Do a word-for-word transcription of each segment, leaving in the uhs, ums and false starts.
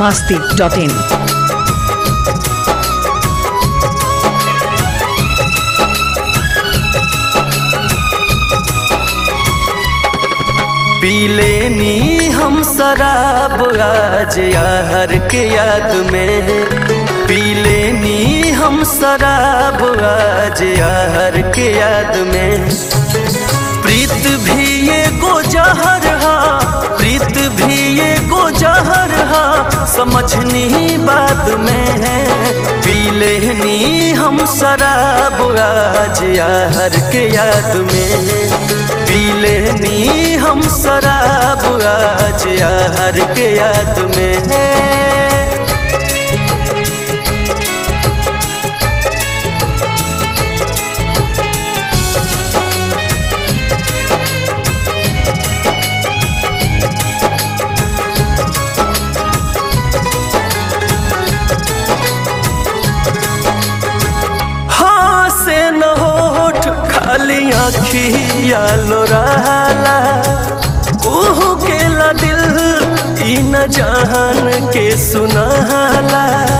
masti dot in. पी लेनी हम शराब आज यार के याद में, पी लेनी हम शराब आज यार के याद में। प्रीत भी ये गो जहर हा, प्रीत भी ये गो जहर हा, समझनी बाद में है। पी लेनी हम शराब आज यार के याद में, पी लेनी हम शराब आज यार के याद में है। हाँ से न होठ खाली आँखिया लोराला, ओहो केला दिल ई न जान के सुनाला।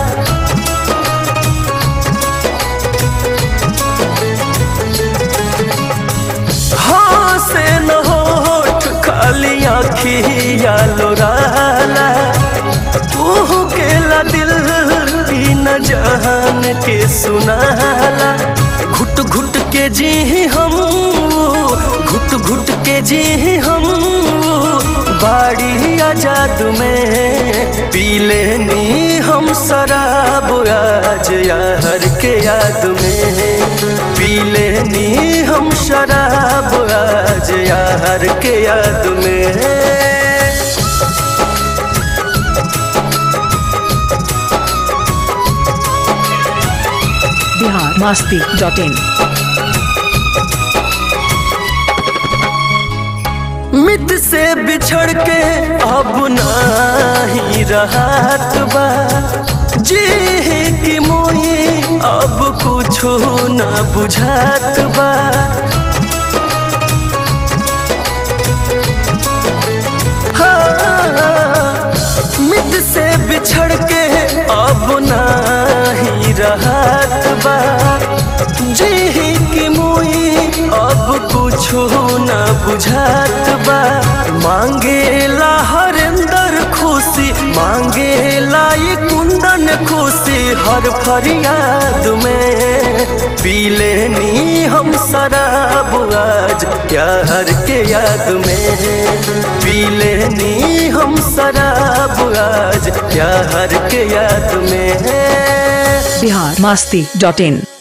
हाँ से न होठ खाली आँखिया लोराला, ओहो केला दिल ई न जान के सुनाला। घुट घुट के जी हम, घुट घुट के जी हम बाड़ी आजाद में। पी लेनी हम शराब आज यार के याद में, पी लेनी हम शराब आज यार के याद में। Bihar masti dot in. मित से बिछड़ के अब नाही रहत बा, जी की मोही अब कुछो ना बुझात बा। हाँ, मित से बिछड़ के अब नाही रहत बा, जी की मोही अब कुछो ना बुझात बा। मांगेला हरिंदर खुशी, मांगेला ये कुंदन खुशी हर फरियाद में। पी लेनी हम शराब आज यार के याद में, पी लेनी हम शराब आज यार के याद में। Bihar masti dot in.